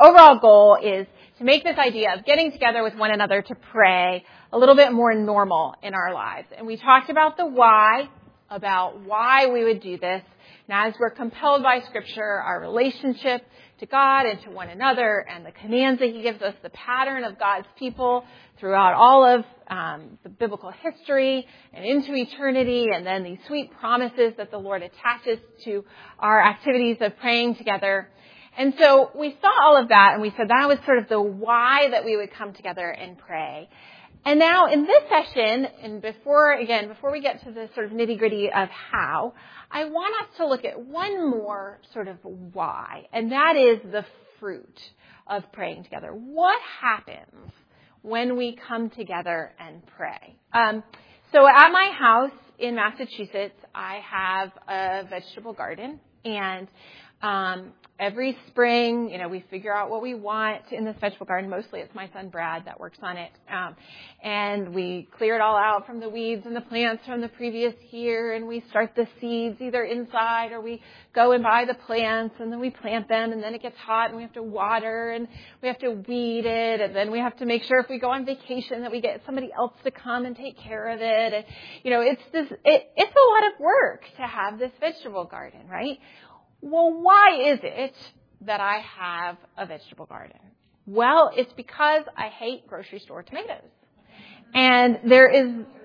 overall goal is to make this idea of getting together with one another to pray a little bit more normal in our lives. And we talked about the why, about why we would do this. And as we're compelled by Scripture, our relationship to God and to one another and the commands that He gives us, the pattern of God's people throughout all of the biblical history and into eternity, and then these sweet promises that the Lord attaches to our activities of praying together. And so we saw all of that, and we said that was sort of the why that we would come together and pray. And now in this session, and before we get to the sort of nitty-gritty of how, I want us to look at one more sort of why, and that is the fruit of praying together. What happens when we come together and pray? So at my house in Massachusetts, I have a vegetable garden, and every spring, we figure out what we want in this vegetable garden. Mostly it's my son Brad that works on it. And we clear it all out from the weeds and the plants from the previous year, and we start the seeds either inside or we go and buy the plants, and then we plant them, and then it gets hot and we have to water and we have to weed it, and then we have to make sure if we go on vacation that we get somebody else to come and take care of it. And, it's a lot of work to have this vegetable garden, right? Well, why is it that I have a vegetable garden? Well, it's because I hate grocery store tomatoes. And there is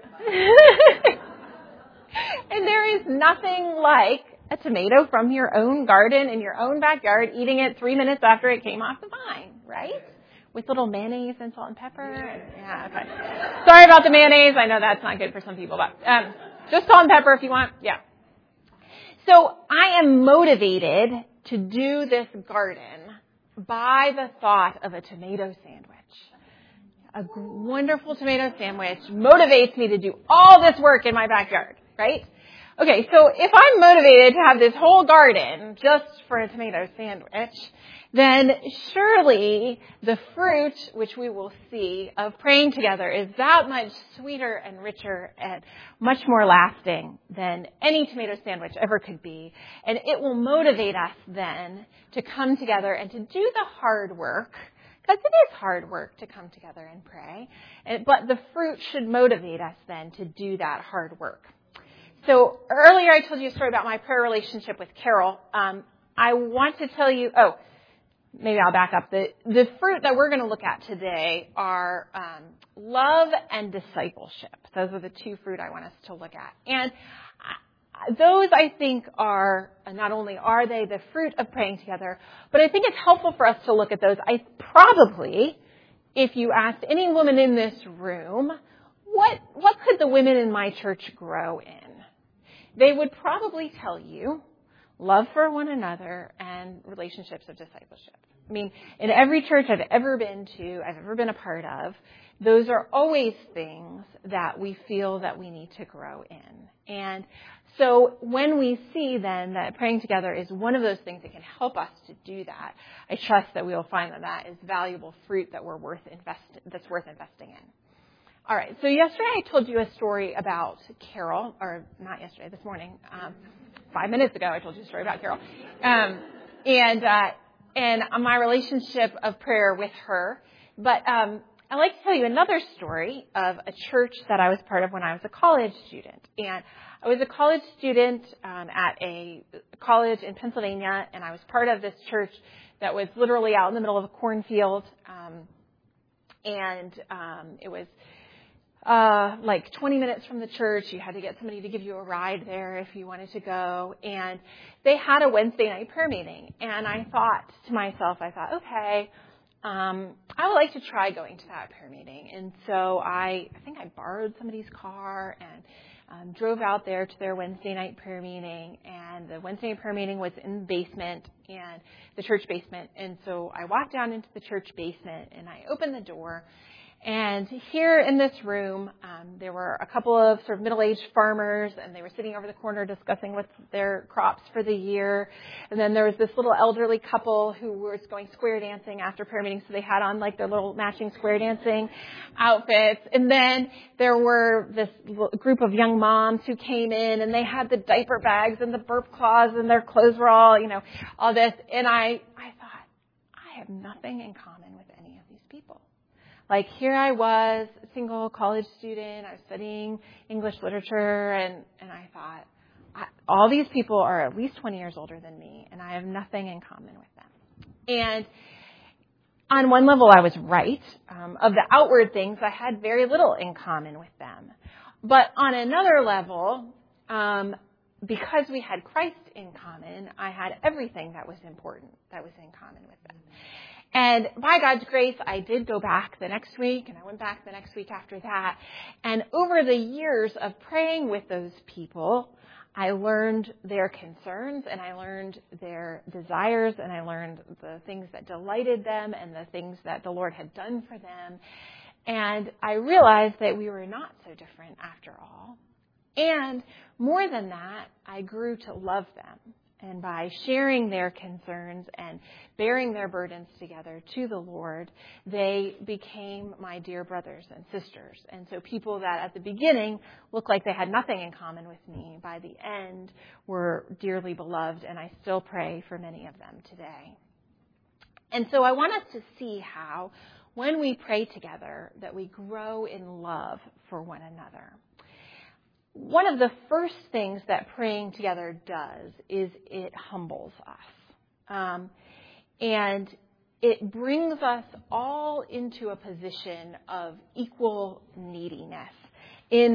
nothing like a tomato from your own garden in your own backyard, eating it 3 minutes after it came off the vine, right? With little mayonnaise and salt and pepper. Yeah, okay. Sorry about the mayonnaise. I know that's not good for some people, but just salt and pepper if you want. Yeah. So I am motivated to do this garden by the thought of a tomato sandwich. A wonderful tomato sandwich motivates me to do all this work in my backyard, right? Okay, so if I'm motivated to have this whole garden just for a tomato sandwich, then surely the fruit, which we will see, of praying together is that much sweeter and richer and much more lasting than any tomato sandwich ever could be. And it will motivate us then to come together and to do the hard work, because it is hard work to come together and pray. But the fruit should motivate us then to do that hard work. So earlier I told you a story about my prayer relationship with Carol. I want to tell you, maybe I'll back up. The fruit that we're going to look at today are love and discipleship. Those are the two fruit I want us to look at. And those, I think, are, not only are they the fruit of praying together, but I think it's helpful for us to look at those. If you asked any woman in this room, what could the women in my church grow in? They would probably tell you love for one another and relationships of discipleship. I mean, in every church I've ever been a part of, those are always things that we feel that we need to grow in. And so when we see then that praying together is one of those things that can help us to do that, I trust that we will find that is valuable fruit that's worth investing in. All right, so yesterday I told you a story about Carol, or not yesterday, this morning. 5 minutes ago I told you a story about Carol. And my relationship of prayer with her. But I'd like to tell you another story of a church that I was part of when I was a college student. And I was a college student at a college in Pennsylvania, and I was part of this church that was literally out in the middle of a cornfield. It was like 20 minutes from the church. You had to get somebody to give you a ride there if you wanted to go. And they had a Wednesday night prayer meeting. And I thought to myself, okay, I would like to try going to that prayer meeting. And so I think I borrowed somebody's car and drove out there to their Wednesday night prayer meeting. And the Wednesday night prayer meeting was in the basement, and the church basement. And so I walked down into the church basement and I opened the door. And here in this room, there were a couple of sort of middle-aged farmers, and they were sitting over the corner discussing what's their crops for the year. And then there was this little elderly couple who was going square dancing after prayer meeting, so they had on like their little matching square dancing outfits. And then there were this group of young moms who came in, and they had the diaper bags and the burp cloths, and their clothes were all, all this. And I thought, I have nothing in common with any of these people. Like, here I was, a single college student, I was studying English literature, and I thought, all these people are at least 20 years older than me, and I have nothing in common with them. And on one level, I was right. Of the outward things, I had very little in common with them. But on another level, because we had Christ in common, I had everything that was important that was in common with them. And by God's grace, I did go back the next week, and I went back the next week after that. And over the years of praying with those people, I learned their concerns, and I learned their desires, and I learned the things that delighted them and the things that the Lord had done for them. And I realized that we were not so different after all. And more than that, I grew to love them. And by sharing their concerns and bearing their burdens together to the Lord, they became my dear brothers and sisters. And so people that at the beginning looked like they had nothing in common with me, by the end were dearly beloved, and I still pray for many of them today. And so I want us to see how, when we pray together, that we grow in love for one another. One of the first things that praying together does is it humbles us. And it brings us all into a position of equal neediness. In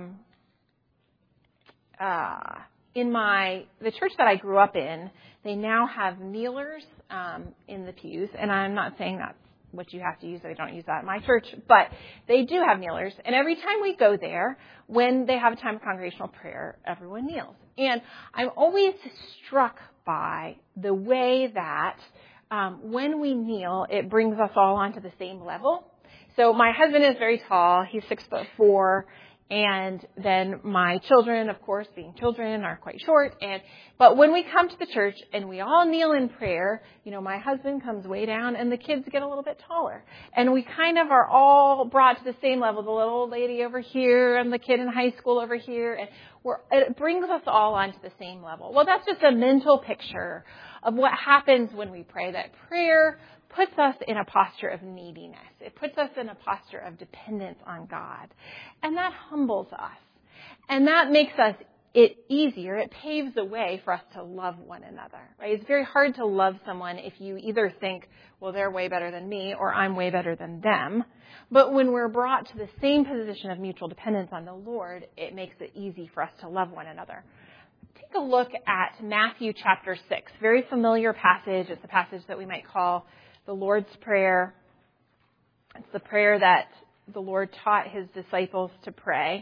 the church that I grew up in, they now have kneelers in the pews, and I'm not saying that's what you have to use. I don't use that in my church, but they do have kneelers. And every time we go there, when they have a time of congregational prayer, everyone kneels. And I'm always struck by the way that when we kneel, it brings us all onto the same level. So my husband is very tall. He's 6'4". And then my children, of course, being children, are quite short. But when we come to the church and we all kneel in prayer, my husband comes way down and the kids get a little bit taller. And we kind of are all brought to the same level. The little old lady over here and the kid in high school over here. And it brings us all onto the same level. Well, that's just a mental picture of what happens when we pray. That prayer puts us in a posture of neediness. It puts us in a posture of dependence on God. And that humbles us. And that makes it easier. It paves the way for us to love one another, right? It's very hard to love someone if you either think, well, they're way better than me, or I'm way better than them. But when we're brought to the same position of mutual dependence on the Lord, it makes it easy for us to love one another. Take a look at Matthew chapter 6. Very familiar passage. It's a passage that we might call the Lord's Prayer. It's the prayer that the Lord taught his disciples to pray.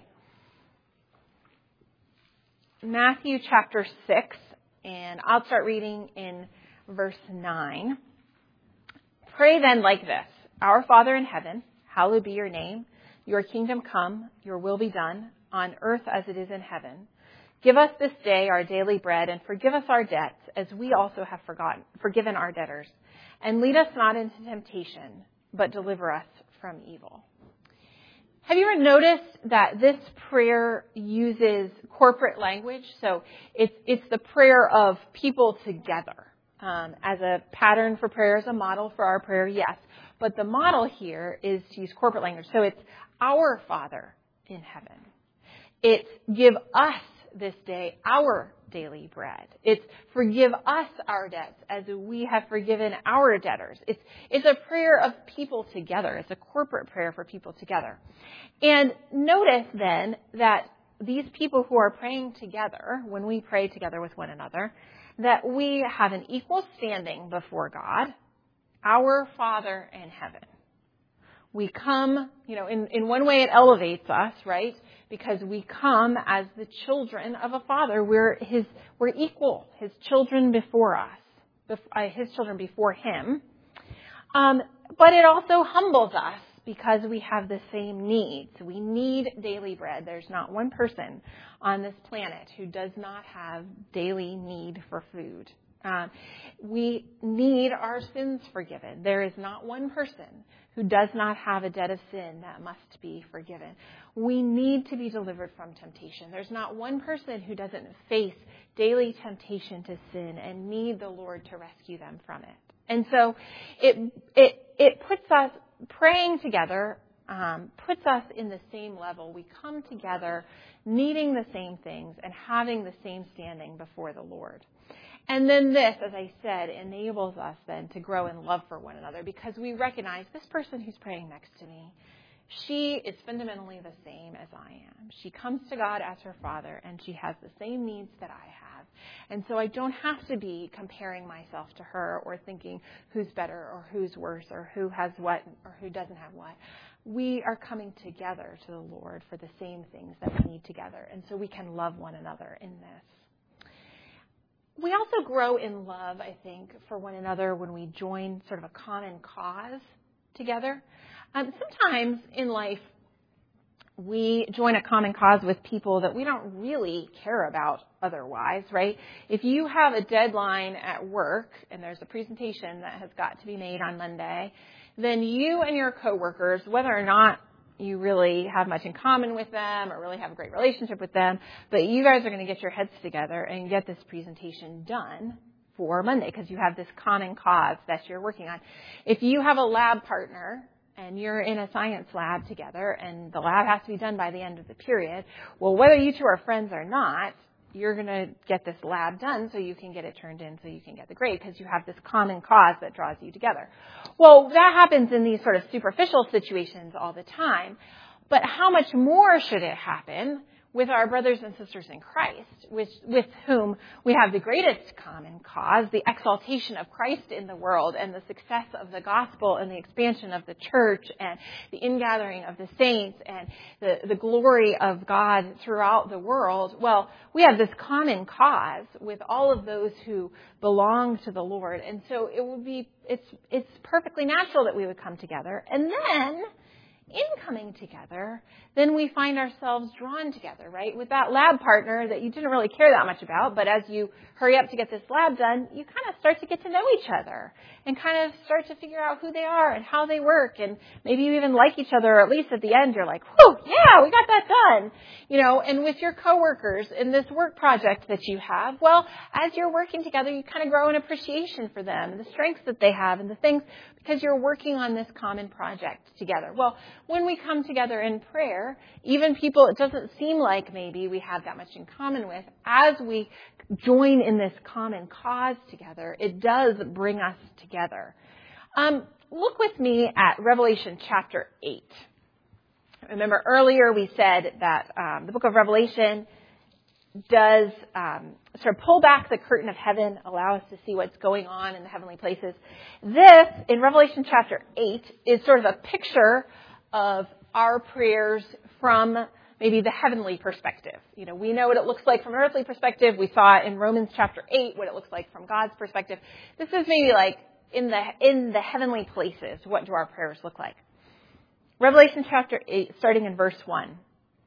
Matthew chapter 6, and I'll start reading in verse 9. Pray then like this: Our Father in heaven, hallowed be your name. Your kingdom come, your will be done, on earth as it is in heaven. Give us this day our daily bread, and forgive us our debts, as we also have forgiven our debtors. And lead us not into temptation, but deliver us from evil. Have you ever noticed that this prayer uses corporate language? So it's the prayer of people together. As a pattern for prayer, as a model for our prayer, yes. But the model here is to use corporate language. So it's our Father in heaven. It's give us this day our daily bread. It's forgive us our debts as we have forgiven our debtors. It's a prayer of people together. It's a corporate prayer for people together. And notice then that these people who are praying together, when we pray together with one another, that we have an equal standing before God, our Father in heaven. We come, in one way it elevates us, right? Because we come as the children of a Father. We're equal, his children before us, his children before him. But it also humbles us because we have the same needs. We need daily bread. There's not one person on this planet who does not have daily need for food. We need our sins forgiven. There is not one person who does not have a debt of sin that must be forgiven. We need to be delivered from temptation. There's not one person who doesn't face daily temptation to sin and need the Lord to rescue them from it. And so it puts us praying together, puts us in the same level. We come together needing the same things and having the same standing before the Lord. And then this, as I said, enables us then to grow in love for one another because we recognize this person who's praying next to me, she is fundamentally the same as I am. She comes to God as her Father, and she has the same needs that I have. And so I don't have to be comparing myself to her or thinking who's better or who's worse or who has what or who doesn't have what. We are coming together to the Lord for the same things that we need together. And so we can love one another in this. We also grow in love, I think, for one another when we join sort of a common cause together. Sometimes in life, we join a common cause with people that we don't really care about otherwise, right? If you have a deadline at work and there's a presentation that has got to be made on Monday, then you and your coworkers, whether or not you really have much in common with them or really have a great relationship with them, but you guys are going to get your heads together and get this presentation done for Monday because you have this common cause that you're working on. If you have a lab partner and you're in a science lab together and the lab has to be done by the end of the period, well, whether you two are friends or not, you're going to get this lab done so you can get it turned in so you can get the grade because you have this common cause that draws you together. Well, that happens in these sort of superficial situations all the time, but how much more should it happen with our brothers and sisters in Christ, with whom we have the greatest common cause, the exaltation of Christ in the world and the success of the gospel and the expansion of the church and the ingathering of the saints and the glory of God throughout the world. Well, we have this common cause with all of those who belong to the Lord. And so it's perfectly natural that we would come together. And then in coming together, then we find ourselves drawn together, right? With that lab partner that you didn't really care that much about, but as you hurry up to get this lab done, you kind of start to get to know each other and kind of start to figure out who they are and how they work, and maybe you even like each other, or at least at the end you're like, whew, yeah, we got that done. And with your coworkers in this work project that you have, well, as you're working together, you kind of grow an appreciation for them and the strengths that they have and the things, because you're working on this common project together. Well, when we come together in prayer, even people it doesn't seem like maybe we have that much in common with, as we join in this common cause together, it does bring us together. Look with me at Revelation chapter 8. Remember earlier we said that the book of Revelation does sort of pull back the curtain of heaven, allow us to see what's going on in the heavenly places. This, in Revelation chapter 8, is sort of a picture of our prayers from maybe the heavenly perspective. We know what it looks like from an earthly perspective. We saw in Romans chapter 8 what it looks like from God's perspective. This is maybe like in the heavenly places, what do our prayers look like? Revelation chapter 8, starting in verse 1.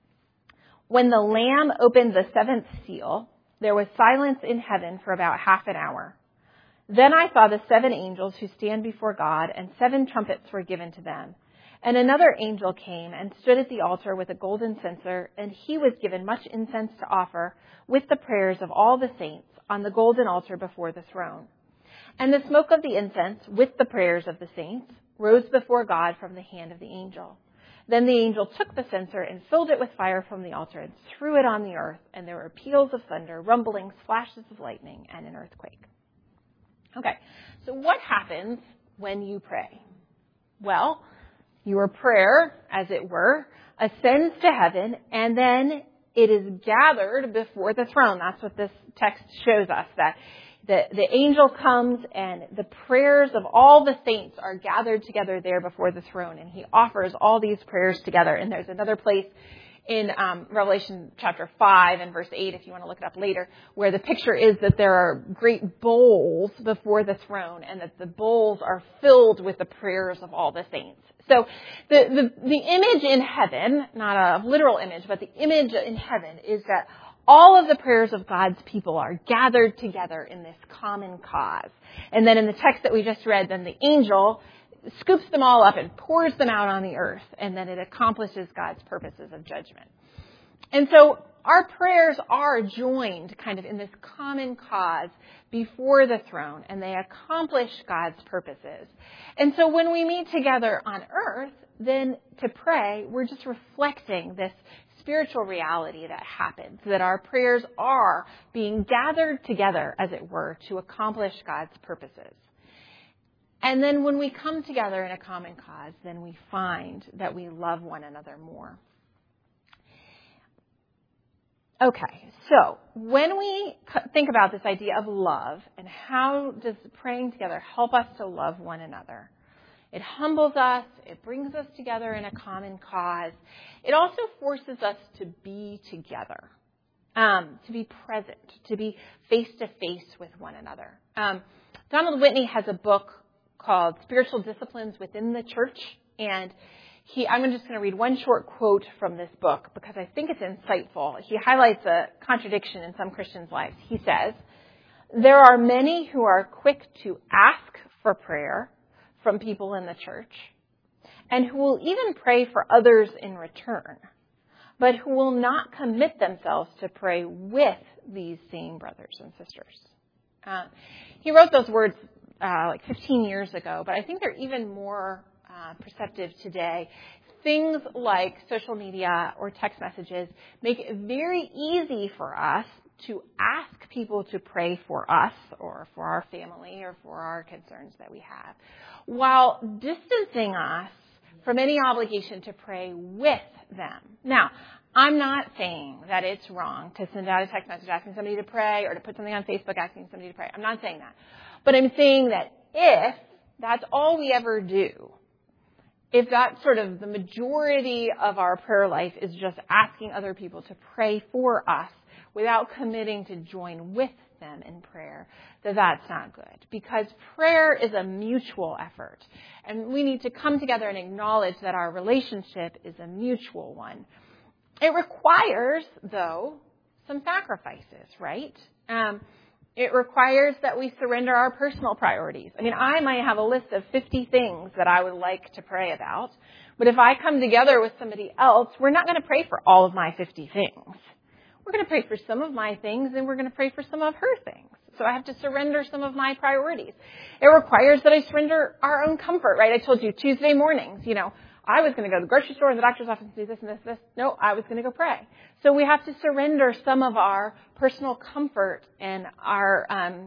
When the Lamb opened the seventh seal, there was silence in heaven for about half an hour. Then I saw the 7 angels who stand before God, and 7 trumpets were given to them. And another angel came and stood at the altar with a golden censer, and he was given much incense to offer with the prayers of all the saints on the golden altar before the throne. And the smoke of the incense with the prayers of the saints rose before God from the hand of the angel. Then the angel took the censer and filled it with fire from the altar and threw it on the earth, and there were peals of thunder, rumblings, flashes of lightning, and an earthquake. Okay, so what happens when you pray? Well, your prayer, as it were, ascends to heaven, and then it is gathered before the throne. That's what this text shows us, that the angel comes and the prayers of all the saints are gathered together there before the throne, and he offers all these prayers together. And there's another place in Revelation chapter 5 and verse 8, if you want to look it up later, where the picture is that there are great bowls before the throne and that the bowls are filled with the prayers of all the saints. So the image in heaven, not a literal image, but the image in heaven is that all of the prayers of God's people are gathered together in this common cause. And then in the text that we just read, then the angel scoops them all up and pours them out on the earth, and then it accomplishes God's purposes of judgment. And so our prayers are joined kind of in this common cause before the throne, and they accomplish God's purposes. And so when we meet together on earth, then to pray, we're just reflecting this spiritual reality that happens, that our prayers are being gathered together, as it were, to accomplish God's purposes. And then when we come together in a common cause, then we find that we love one another more. Okay, so when we think about this idea of love and how does praying together help us to love one another, it humbles us, it brings us together in a common cause. It also forces us to be together, to be present, to be face-to-face with one another. Donald Whitney has a book called Spiritual Disciplines Within the Church, and I'm just going to read one short quote from this book because I think it's insightful. He highlights a contradiction in some Christians' lives. He says, "There are many who are quick to ask for prayer from people in the church and who will even pray for others in return, but who will not commit themselves to pray with these same brothers and sisters." He wrote those words like 15 years ago, but I think they're even more perceptive today. Things like social media or text messages make it very easy for us to ask people to pray for us or for our family or for our concerns that we have, while distancing us from any obligation to pray with them. Now, I'm not saying that it's wrong to send out a text message asking somebody to pray or to put something on Facebook asking somebody to pray. I'm not saying that. But I'm saying that if that's all we ever do, if that's sort of the majority of our prayer life is just asking other people to pray for us without committing to join with them in prayer, that's not good. Because prayer is a mutual effort. And we need to come together and acknowledge that our relationship is a mutual one. It requires, though, some sacrifices, right? It requires that we surrender our personal priorities. I mean, I might have a list of 50 things that I would like to pray about, but if I come together with somebody else, we're not going to pray for all of my 50 things. We're going to pray for some of my things, and we're going to pray for some of her things. So I have to surrender some of my priorities. It requires that I surrender our own comfort, right? I told you Tuesday mornings, I was going to go to the grocery store, the doctor's office, and do this and this. No, I was going to go pray. So we have to surrender some of our personal comfort and our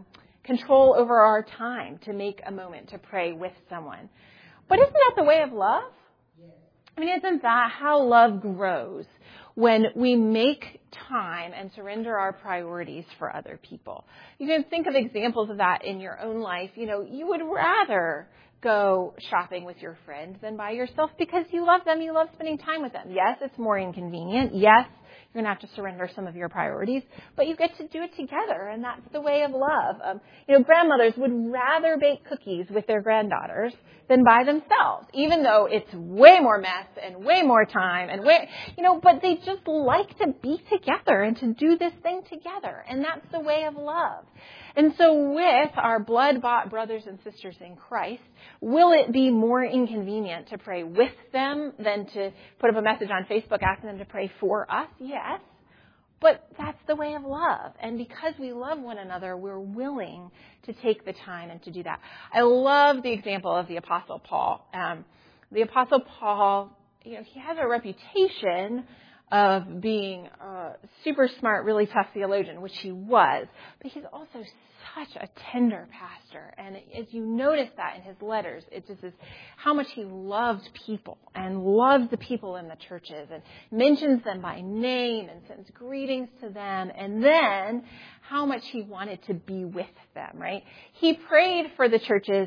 control over our time to make a moment to pray with someone. But isn't that the way of love? Yes. I mean, isn't that how love grows? When we make time and surrender our priorities for other people. You can think of examples of that in your own life. You would rather go shopping with your friend than by yourself because you love them, you love spending time with them. Yes, it's more inconvenient. Yes, you're going to have to surrender some of your priorities, but you get to do it together, and that's the way of love. Grandmothers would rather bake cookies with their granddaughters than by themselves, even though it's way more mess and way more time and but they just like to be together and to do this thing together, and that's the way of love. And so with our blood-bought brothers and sisters in Christ, will it be more inconvenient to pray with them than to put up a message on Facebook asking them to pray for us? Yes. But that's the way of love. And because we love one another, we're willing to take the time and to do that. I love the example of the Apostle Paul. The Apostle Paul, he has a reputation of being a super smart, really tough theologian, which he was. But he's also such a tender pastor. And as you notice that in his letters, it just is how much he loved people and loves the people in the churches and mentions them by name and sends greetings to them. And then how much he wanted to be with them, right? He prayed for the churches.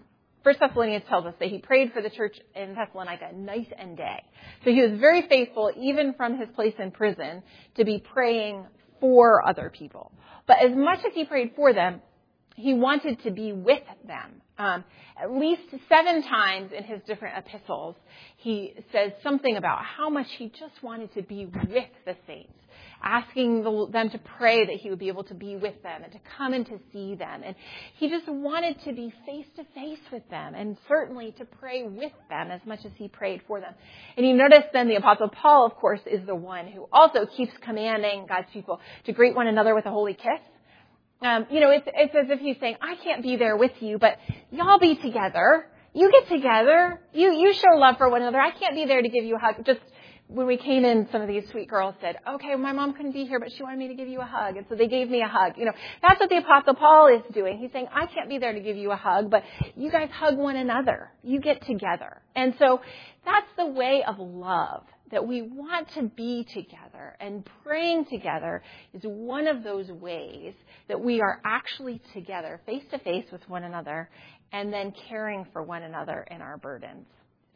1 Thessalonians tells us that he prayed for the church in Thessalonica night and day. So he was very faithful, even from his place in prison, to be praying for other people. But as much as he prayed for them, he wanted to be with them. At least 7 times in his different epistles, he says something about how much he just wanted to be with the saints, asking them to pray that he would be able to be with them and to come and to see them. And he just wanted to be face to face with them, and certainly to pray with them as much as he prayed for them. And you notice then the Apostle Paul, of course, is the one who also keeps commanding God's people to greet one another with a holy kiss. It's as if he's saying, I can't be there with you, but y'all be together. You get together. You show love for one another. I can't be there to give you a hug. Just when we came in, some of these sweet girls said, okay, my mom couldn't be here, but she wanted me to give you a hug. And so they gave me a hug. That's what the Apostle Paul is doing. He's saying, I can't be there to give you a hug, but you guys hug one another. You get together. And so that's the way of love, that we want to be together, and praying together is one of those ways that we are actually together, face to face with one another, and then caring for one another in our burdens.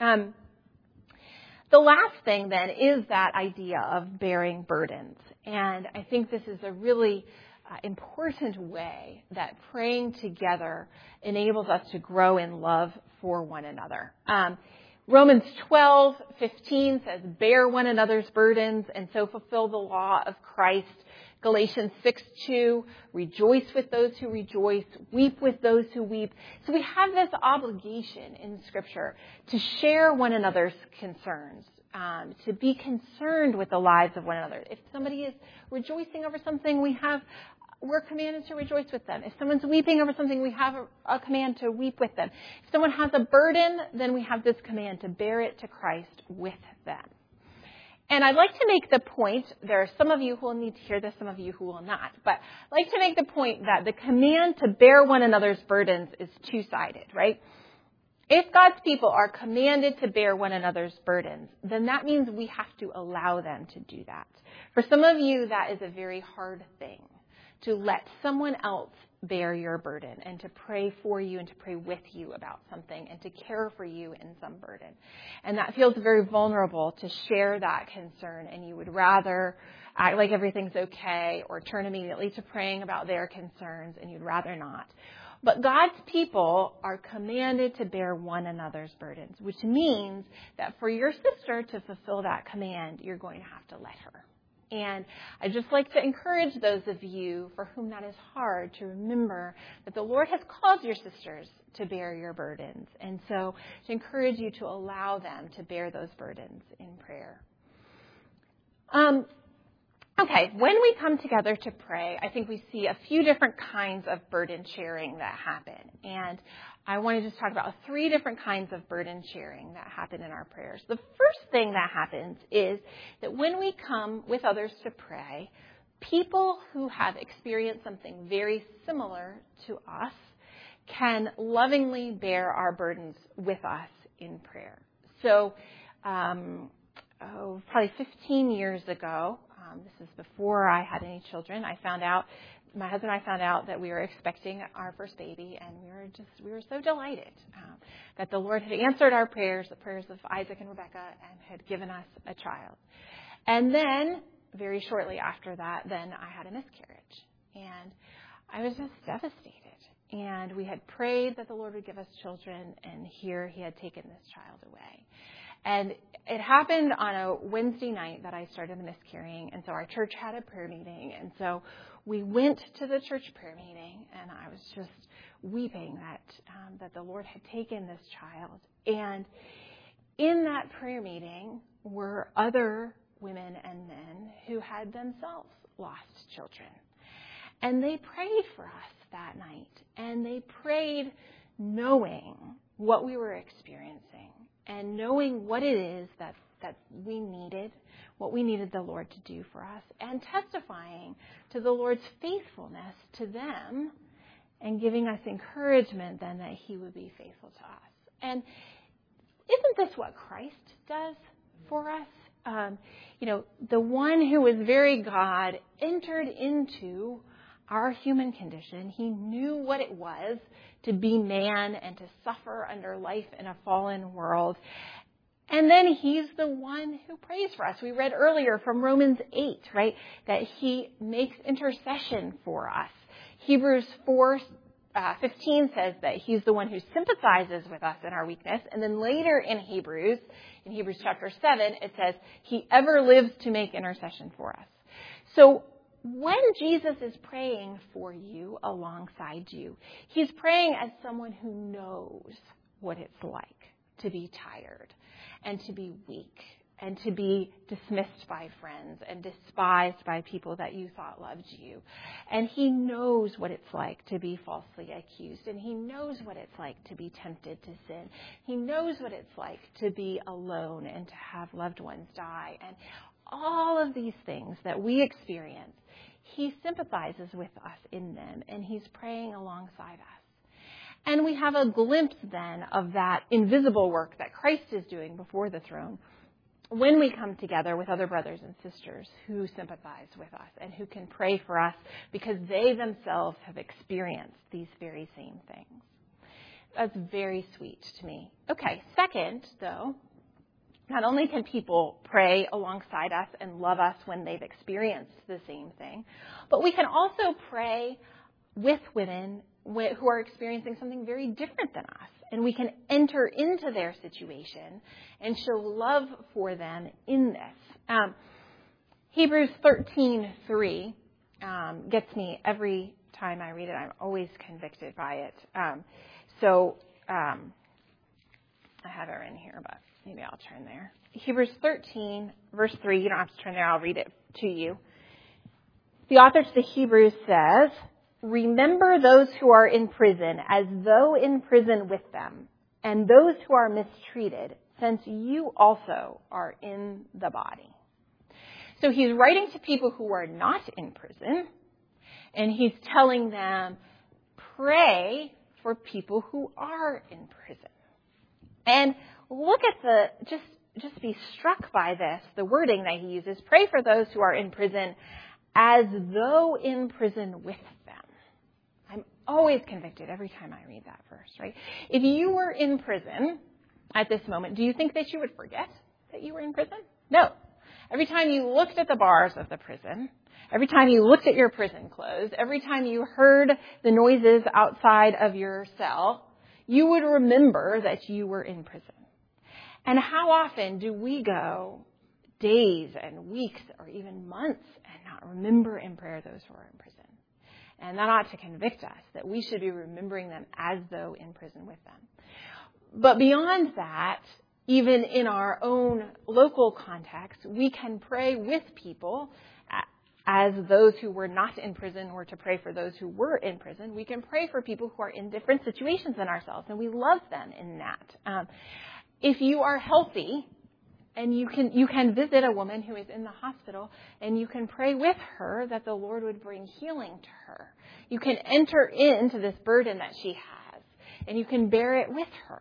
The last thing then is that idea of bearing burdens. And I think this is a really important way that praying together enables us to grow in love for one another. Romans 12:15 says, bear one another's burdens and so fulfill the law of Christ. Galatians 6:2, rejoice with those who rejoice, weep with those who weep. So we have this obligation in Scripture to share one another's concerns, to be concerned with the lives of one another. If somebody is rejoicing over something, we're commanded to rejoice with them. If someone's weeping over something, we have a command to weep with them. If someone has a burden, then we have this command to bear it to Christ with them. And I'd like to make the point, there are some of you who will need to hear this, some of you who will not, but I'd like to make the point that the command to bear one another's burdens is two-sided, right? If God's people are commanded to bear one another's burdens, then that means we have to allow them to do that. For some of you, that is a very hard thing, to let someone else bear your burden and to pray for you and to pray with you about something and to care for you in some burden. And that feels very vulnerable to share that concern, and you would rather act like everything's okay or turn immediately to praying about their concerns, and you'd rather not. But God's people are commanded to bear one another's burdens, which means that for your sister to fulfill that command, you're going to have to let her. And I'd just like to encourage those of you for whom that is hard to remember that the Lord has called your sisters to bear your burdens. And so to encourage you to allow them to bear those burdens in prayer. Okay, when we come together to pray, I think we see a few different kinds of burden sharing that happen. And I want to just talk about 3 different kinds of burden sharing that happen in our prayers. The first thing that happens is that when we come with others to pray, people who have experienced something very similar to us can lovingly bear our burdens with us in prayer. So, probably 15 years ago, this is before I had any children, my husband and I found out that we were expecting our first baby, and we were so delighted that the Lord had answered our prayers, the prayers of Isaac and Rebecca, and had given us a child. And then, very shortly after that, then I had a miscarriage, and I was just devastated. And we had prayed that the Lord would give us children, and here He had taken this child away. And it happened on a Wednesday night that I started miscarrying, and so our church had a prayer meeting, and so we went to the church prayer meeting, and I was just weeping that the Lord had taken this child. And in that prayer meeting were other women and men who had themselves lost children. And they prayed for us that night, and they prayed knowing what we were experiencing and knowing what it is that we needed, what we needed the Lord to do for us, and testifying to the Lord's faithfulness to them and giving us encouragement then that He would be faithful to us. And isn't this what Christ does for us? The one who was very God entered into our human condition. He knew what it was to be man and to suffer under life in a fallen world. And then He's the one who prays for us. We read earlier from Romans 8, right, that He makes intercession for us. Hebrews 4 15 says that he's the one who sympathizes with us in our weakness. And then later in Hebrews chapter 7, it says, he ever lives to make intercession for us. So when Jesus is praying for you alongside you, he's praying as someone who knows what it's like to be tired and to be weak and to be dismissed by friends and despised by people that you thought loved you. And he knows what it's like to be falsely accused. And he knows what it's like to be tempted to sin. He knows what it's like to be alone and to have loved ones die. And all of these things that we experience, he sympathizes with us in them, and he's praying alongside us. And we have a glimpse then of that invisible work that Christ is doing before the throne when we come together with other brothers and sisters who sympathize with us and who can pray for us because they themselves have experienced these very same things. That's very sweet to me. Okay, second, though, not only can people pray alongside us and love us when they've experienced the same thing, but we can also pray with women who are experiencing something very different than us. And we can enter into their situation and show love for them in this. Hebrews 13:3 gets me every time I read it. I'm always convicted by it. I have it in here, but maybe I'll turn there. Hebrews 13, verse 3. You don't have to turn there. I'll read it to you. The author to the Hebrews says, remember those who are in prison as though in prison with them, and those who are mistreated, since you also are in the body. So he's writing to people who are not in prison, and he's telling them, pray for people who are in prison. And look at just be struck by this, the wording that he uses. Pray for those who are in prison as though in prison with them. I'm always convicted every time I read that verse, right? If you were in prison at this moment, do you think that you would forget that you were in prison? No. Every time you looked at the bars of the prison, every time you looked at your prison clothes, every time you heard the noises outside of your cell, you would remember that you were in prison. And how often do we go days and weeks or even months and not remember in prayer those who are in prison? And that ought to convict us that we should be remembering them as though in prison with them. But beyond that, even in our own local context, we can pray with people as those who were not in prison, or to pray for those who were in prison. We can pray for people who are in different situations than ourselves, and we love them in that. If you are healthy, and you can visit a woman who is in the hospital, and you can pray with her that the Lord would bring healing to her. You can enter into this burden that she has, and you can bear it with her.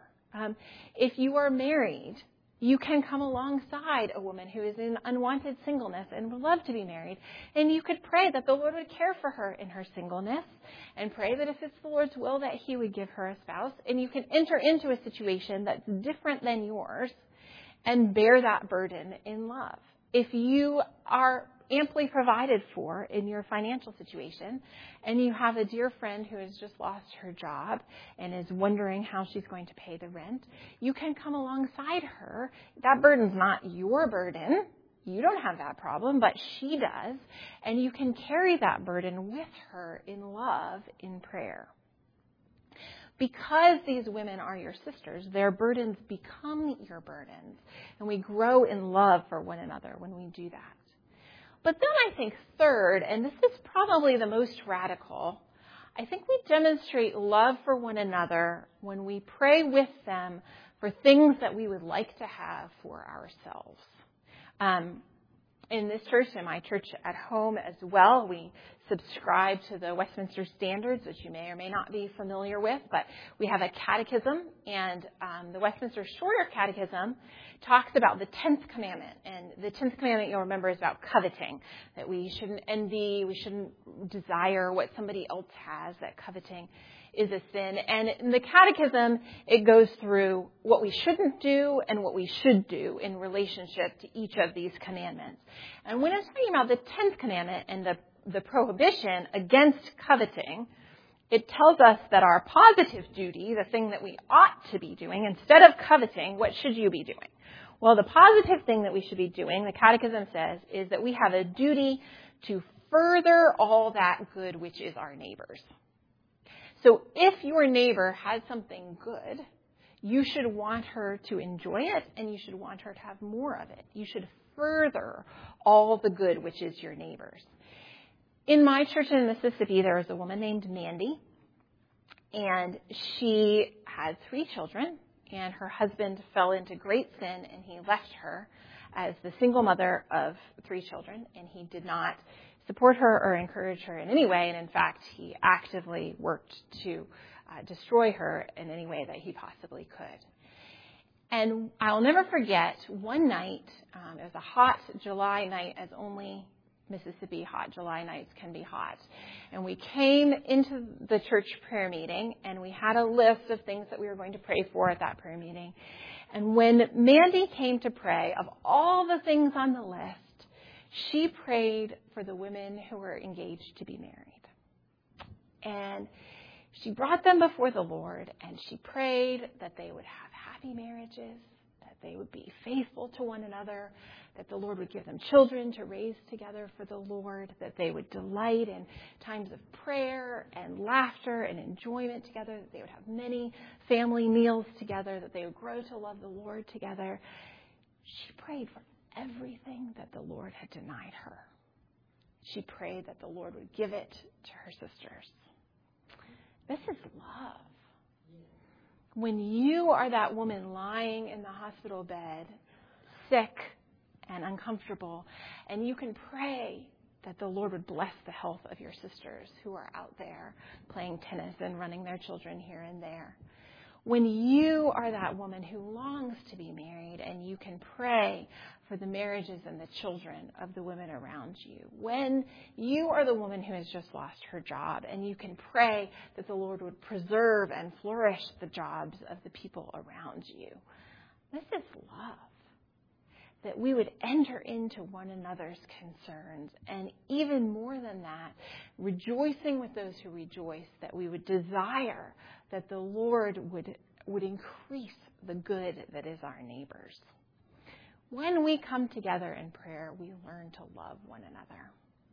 If you are married, you can come alongside a woman who is in unwanted singleness and would love to be married, and you could pray that the Lord would care for her in her singleness, and pray that if it's the Lord's will that he would give her a spouse. And you can enter into a situation that's different than yours and bear that burden in love. If you are amply provided for in your financial situation, and you have a dear friend who has just lost her job and is wondering how she's going to pay the rent, you can come alongside her. That burden's not your burden. You don't have that problem, but she does. And you can carry that burden with her in love, in prayer. Because these women are your sisters, their burdens become your burdens. And we grow in love for one another when we do that. But then I think third, and this is probably the most radical, I think we demonstrate love for one another when we pray with them for things that we would like to have for ourselves. In this church, in my church at home as well, we subscribe to the Westminster Standards, which you may or may not be familiar with, but we have a catechism, and the Westminster Shorter Catechism talks about the 10th commandment. And the 10th commandment, you'll remember, is about coveting, that we shouldn't envy, we shouldn't desire what somebody else has, that coveting is a sin. And in the catechism, it goes through what we shouldn't do and what we should do in relationship to each of these commandments. And when it's talking about the 10th commandment and the prohibition against coveting, it tells us that our positive duty, the thing that we ought to be doing, instead of coveting, what should you be doing? Well, the positive thing that we should be doing, the Catechism says, is that we have a duty to further all that good which is our neighbor's. So if your neighbor has something good, you should want her to enjoy it, and you should want her to have more of it. You should further all the good which is your neighbor's. In my church in Mississippi, there is a woman named Mandy, and she had 3 children. And her husband fell into great sin, and he left her as the single mother of 3 children. And he did not support her or encourage her in any way. And in fact, he actively worked to destroy her in any way that he possibly could. And I'll never forget one night, it was a hot July night, as only Mississippi hot July nights can be hot. And we came into the church prayer meeting, and we had a list of things that we were going to pray for at that prayer meeting. And when Mandy came to pray, of all the things on the list, she prayed for the women who were engaged to be married. And she brought them before the Lord, and she prayed that they would have happy marriages, that they would be faithful to one another, that the Lord would give them children to raise together for the Lord, that they would delight in times of prayer and laughter and enjoyment together, that they would have many family meals together, that they would grow to love the Lord together. She prayed for everything that the Lord had denied her. She prayed that the Lord would give it to her sisters. This is love. When you are that woman lying in the hospital bed, sick and uncomfortable, and you can pray that the Lord would bless the health of your sisters who are out there playing tennis and running their children here and there. When you are that woman who longs to be married, and you can pray for the marriages and the children of the women around you. When you are the woman who has just lost her job, and you can pray that the Lord would preserve and flourish the jobs of the people around you. This is love. That we would enter into one another's concerns, and even more than that, rejoicing with those who rejoice, that we would desire that the Lord would increase the good that is our neighbor's. When we come together in prayer, we learn to love one another.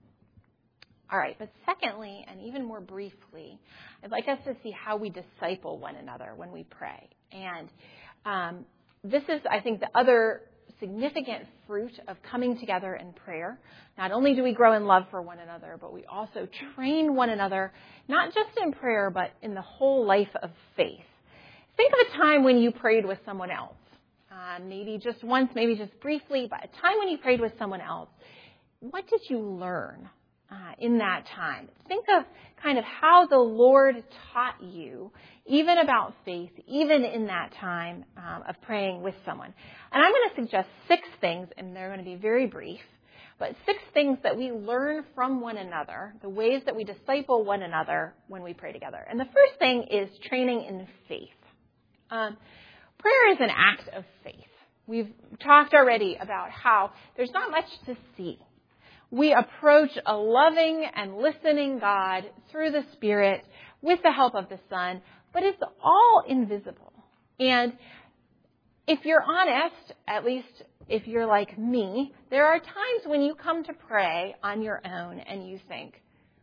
All right, but secondly, and even more briefly, I'd like us to see how we disciple one another when we pray. And this is, I think, the other significant fruit of coming together in prayer. Not only do we grow in love for one another, but we also train one another, not just in prayer, but in the whole life of faith. Think of a time when you prayed with someone else. Maybe just once, maybe just briefly, but a time when you prayed with someone else. What did you learn in that time? Think of kind of how the Lord taught you, even about faith, even in that time of praying with someone. And I'm going to suggest 6 things, and they're going to be very brief, but 6 things that we learn from one another, the ways that we disciple one another when we pray together. And the first thing is training in faith. Prayer is an act of faith. We've talked already about how there's not much to see. We approach a loving and listening God through the Spirit with the help of the Son, but it's all invisible. And if you're honest, at least if you're like me, there are times when you come to pray on your own and you think,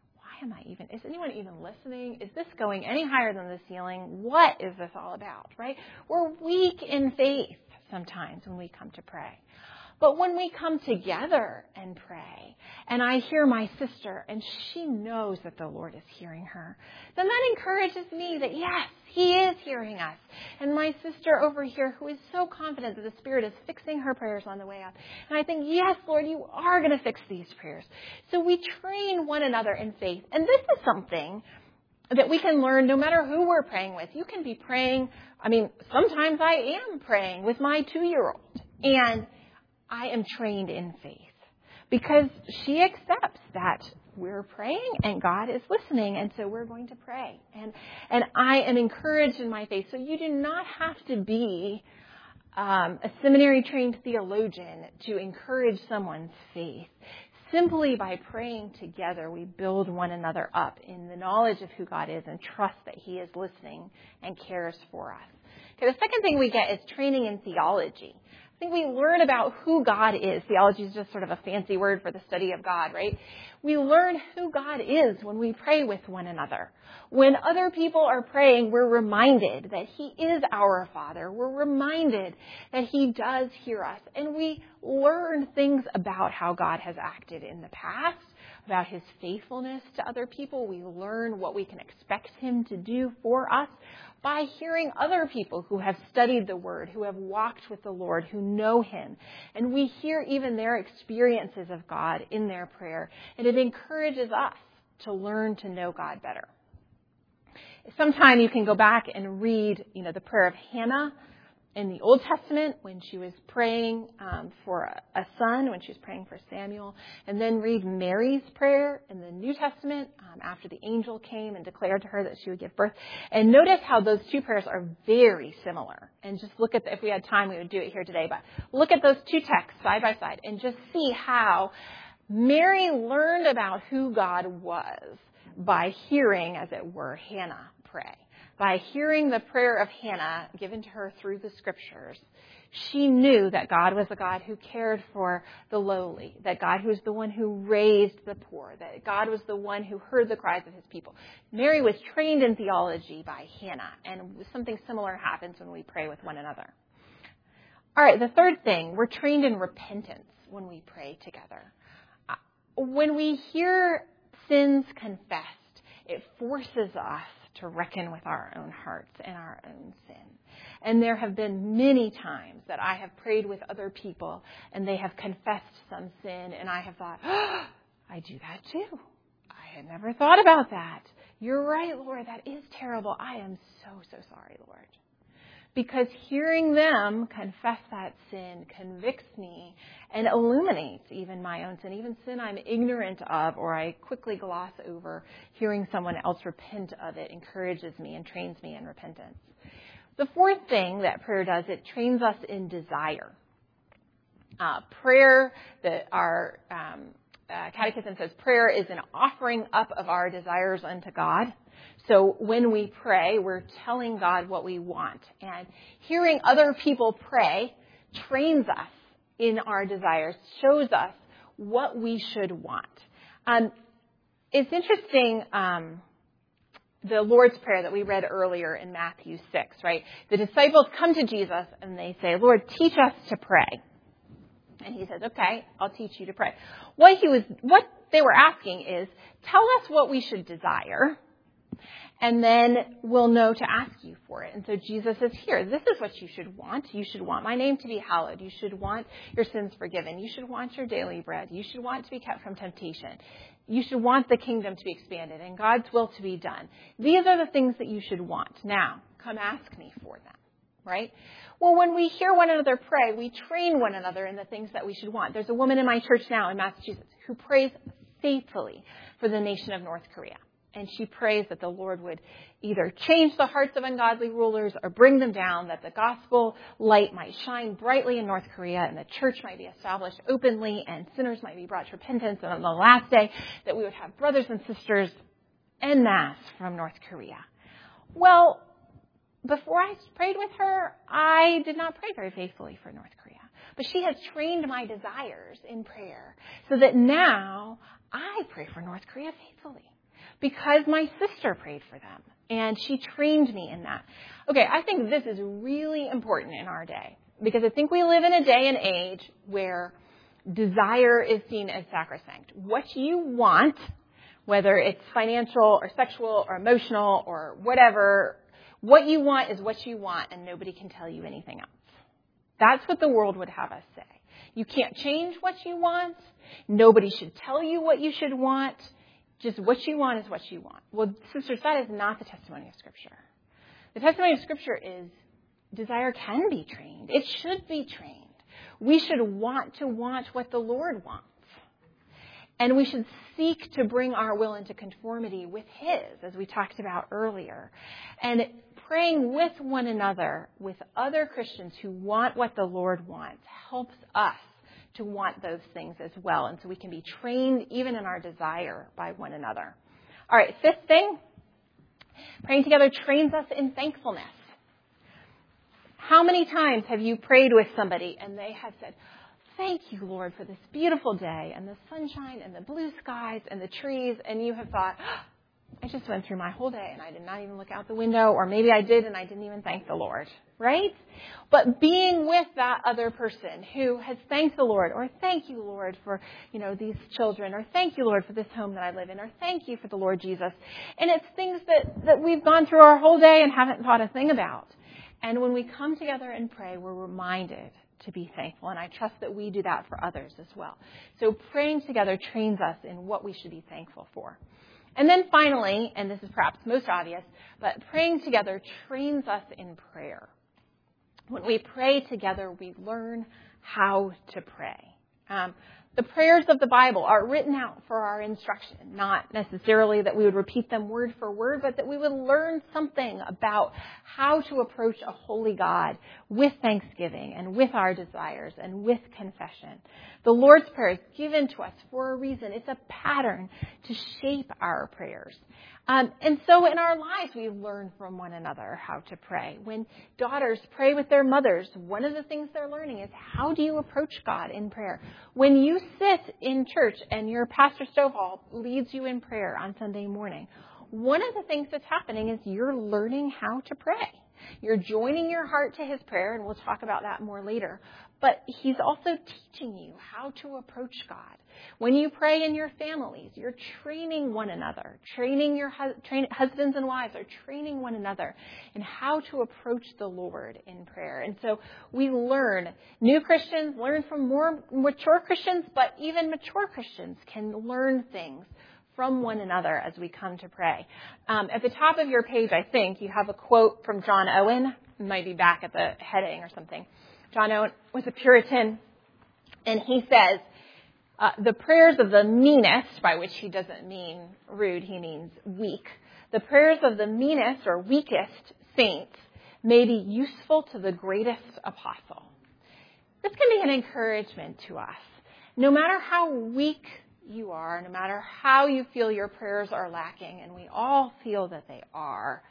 is anyone even listening? Is this going any higher than the ceiling? What is this all about, right? We're weak in faith sometimes when we come to pray. But when we come together and pray, and I hear my sister, and she knows that the Lord is hearing her, then that encourages me that, yes, He is hearing us. And my sister over here, who is so confident that the Spirit is fixing her prayers on the way up. And I think, yes, Lord, you are going to fix these prayers. So we train one another in faith. And this is something that we can learn no matter who we're praying with. You can be praying, sometimes I am praying with my 2-year-old. And I am trained in faith because she accepts that we're praying and God is listening, and so we're going to pray. And I am encouraged in my faith. So you do not have to be a seminary-trained theologian to encourage someone's faith. simply by praying together, we build one another up in the knowledge of who God is and trust that He is listening and cares for us. Okay, the second thing we get is training in theology. I think we learn about who God is. Theology is just sort of a fancy word for the study of God, right? We learn who God is when we pray with one another. When other people are praying, we're reminded that He is our Father. We're reminded that He does hear us. And we learn things about how God has acted in the past, about His faithfulness to other people. We learn what we can expect Him to do for us by hearing other people who have studied the Word, who have walked with the Lord, who know Him. And we hear even their experiences of God in their prayer. And it encourages us to learn to know God better. Sometime you can go back and read, the prayer of Hannah in the Old Testament when she was praying for a son, when she was praying for Samuel, and then read Mary's prayer in the New Testament after the angel came and declared to her that she would give birth. And notice how those two prayers are very similar. And just look at, if we had time, we would do it here today, but look at those two texts side by side and just see how Mary learned about who God was by hearing, as it were, Hannah pray. By hearing the prayer of Hannah given to her through the Scriptures, she knew that God was the God who cared for the lowly, that God was the one who raised the poor, that God was the one who heard the cries of His people. Mary was trained in theology by Hannah, and something similar happens when we pray with one another. All right, the third thing, we're trained in repentance when we pray together. When we hear sins confessed, it forces us to reckon with our own hearts and our own sin. And there have been many times that I have prayed with other people and they have confessed some sin and I have thought, oh, I do that too. I had never thought about that. You're right, Lord, that is terrible. I am so sorry, Lord. Because hearing them confess that sin convicts me and illuminates even my own sin, even sin I'm ignorant of or I quickly gloss over. Hearing someone else repent of it encourages me and trains me in repentance. The fourth thing that prayer does, it trains us in desire. Prayer, our catechism says prayer is an offering up of our desires unto God. So when we pray, we're telling God what we want. And hearing other people pray trains us in our desires, shows us what we should want. It's interesting, the Lord's Prayer that we read earlier in Matthew 6, right? The disciples come to Jesus and they say, Lord, teach us to pray. And He says, okay, I'll teach you to pray. What they were asking is, tell us what we should desire, and then we'll know to ask you for it. And so Jesus is here. This is what you should want. You should want my name to be hallowed. You should want your sins forgiven. You should want your daily bread. You should want to be kept from temptation. You should want the kingdom to be expanded and God's will to be done. These are the things that you should want. Now, come ask me for them, right? Well, when we hear one another pray, we train one another in the things that we should want. There's a woman in my church now in Massachusetts who prays faithfully for the nation of North Korea. And she prays that the Lord would either change the hearts of ungodly rulers or bring them down, that the gospel light might shine brightly in North Korea and the church might be established openly and sinners might be brought to repentance. And on the last day, that we would have brothers and sisters en masse from North Korea. Well, before I prayed with her, I did not pray very faithfully for North Korea. But she has trained my desires in prayer so that now I pray for North Korea faithfully. Because my sister prayed for them, and she trained me in that. Okay, I think this is really important in our day, because I think we live in a day and age where desire is seen as sacrosanct. What you want, whether it's financial or sexual or emotional or whatever, what you want is what you want, and nobody can tell you anything else. That's what the world would have us say. You can't change what you want. Nobody should tell you what you should want. Just what you want is what you want. Well, sisters, that is not the testimony of Scripture. The testimony of Scripture is desire can be trained. It should be trained. We should want to want what the Lord wants. And we should seek to bring our will into conformity with His, as we talked about earlier. And praying with one another, with other Christians who want what the Lord wants, helps us to want those things as well. And so we can be trained even in our desire by one another. All right, fifth thing, praying together trains us in thankfulness. How many times have you prayed with somebody and they have said, thank you, Lord, for this beautiful day and the sunshine and the blue skies and the trees, and you have thought, I just went through my whole day and I did not even look out the window, or maybe I did and I didn't even thank the Lord, right? But being with that other person who has thanked the Lord, or thank you, Lord, for, these children, or thank you, Lord, for this home that I live in, or thank you for the Lord Jesus. And it's things that we've gone through our whole day and haven't thought a thing about. And when we come together and pray, we're reminded to be thankful. And I trust that we do that for others as well. So praying together trains us in what we should be thankful for. And then finally, and this is perhaps most obvious, but praying together trains us in prayer. When we pray together, we learn how to pray. The prayers of the Bible are written out for our instruction, not necessarily that we would repeat them word for word, but that we would learn something about how to approach a holy God with thanksgiving and with our desires and with confession. The Lord's Prayer is given to us for a reason. It's a pattern to shape our prayers. And so in our lives, we learn from one another how to pray. When daughters pray with their mothers, one of the things they're learning is how do you approach God in prayer? When you sit in church and your Pastor Stovall leads you in prayer on Sunday morning, one of the things that's happening is you're learning how to pray. You're joining your heart to his prayer, and we'll talk about that more later. But he's also teaching you how to approach God. When you pray in your families, you're training one another. Husbands and wives are training one another in how to approach the Lord in prayer. And so we learn. New Christians learn from more mature Christians, but even mature Christians can learn things from one another as we come to pray. At the top of your page, I think, you have a quote from John Owen. It might be back at the heading or something. John Owen was a Puritan, and he says, the prayers of the meanest, by which he doesn't mean rude, he means weak. The prayers of the meanest or weakest saints may be useful to the greatest apostle. This can be an encouragement to us. No matter how weak you are, no matter how you feel your prayers are lacking, and we all feel that they are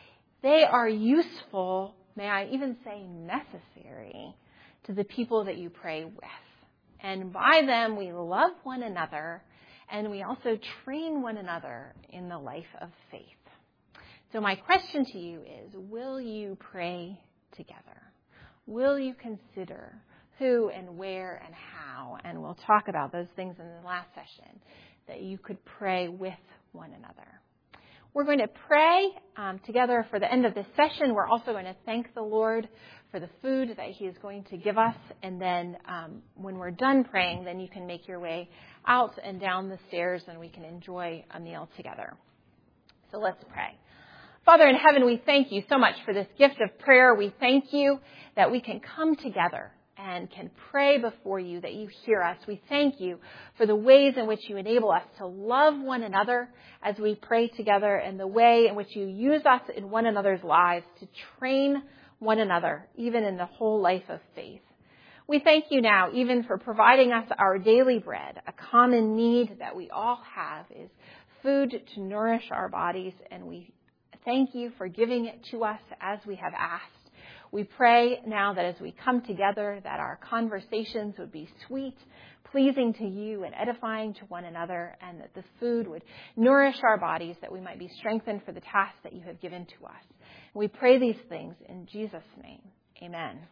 useful, may I even say necessary, to the people that you pray with. And by them, we love one another, and we also train one another in the life of faith. So my question to you is, will you pray together? Will you consider who and where and how? And we'll talk about those things in the last session, that you could pray with one another. We're going to pray together for the end of this session. We're also going to thank the Lord for the food that he is going to give us. And then when we're done praying, then you can make your way out and down the stairs and we can enjoy a meal together. So let's pray. Father in heaven, we thank you so much for this gift of prayer. We thank you that we can come together and can pray before you, that you hear us. We thank you for the ways in which you enable us to love one another as we pray together, and the way in which you use us in one another's lives to train one another, even in the whole life of faith. We thank you now even for providing us our daily bread. A common need that we all have is food to nourish our bodies, and we thank you for giving it to us as we have asked. We pray now that as we come together, that our conversations would be sweet, pleasing to you, and edifying to one another, and that the food would nourish our bodies, that we might be strengthened for the task that you have given to us. We pray these things in Jesus' name. Amen.